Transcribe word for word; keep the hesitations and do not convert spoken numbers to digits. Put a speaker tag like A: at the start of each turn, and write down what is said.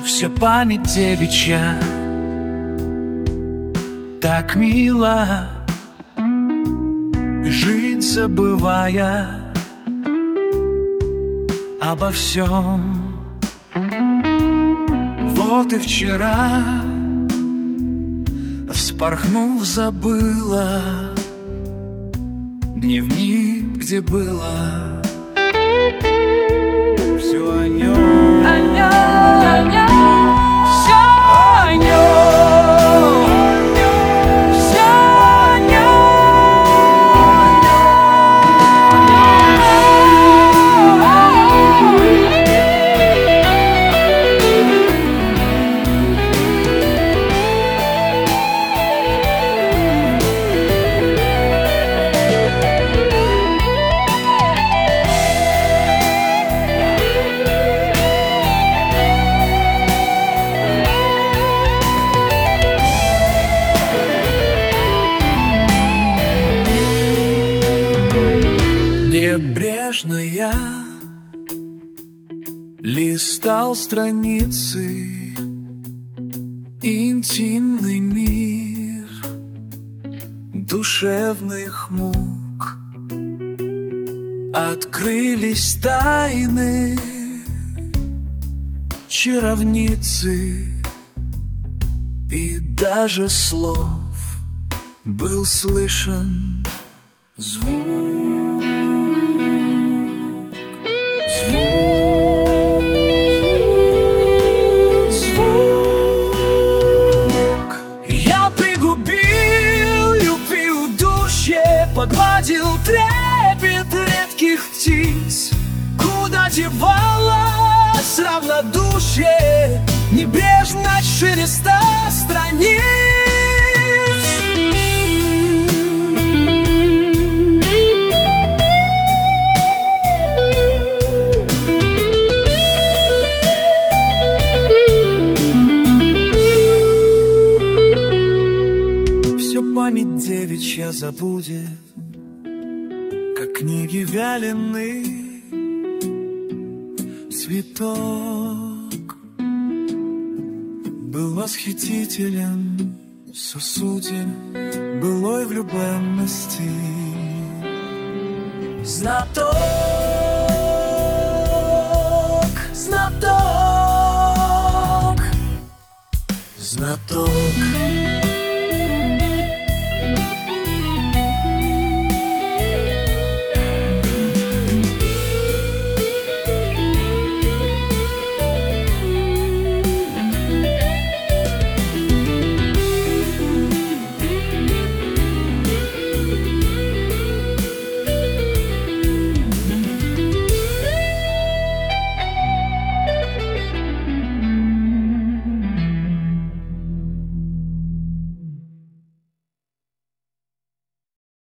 A: Вся память девичья так мило, жить забывая обо всем. Вот и вчера, вспорхнув, забыла дневник, где было все о нем,
B: о нем, о нем, все о нем, все о
A: Небрежно я листал страницы, интимный мир душевных мук. Открылись тайны чаровницы, и даже слов был слышен звук. Погладил трепет редких птиц, куда девалось равнодушие небрежность шелеста страниц. Все память девичья забудет, как книги вяленый цветок. Был восхитителен в сосуде былой влюбленности. Знаток, знаток, знаток.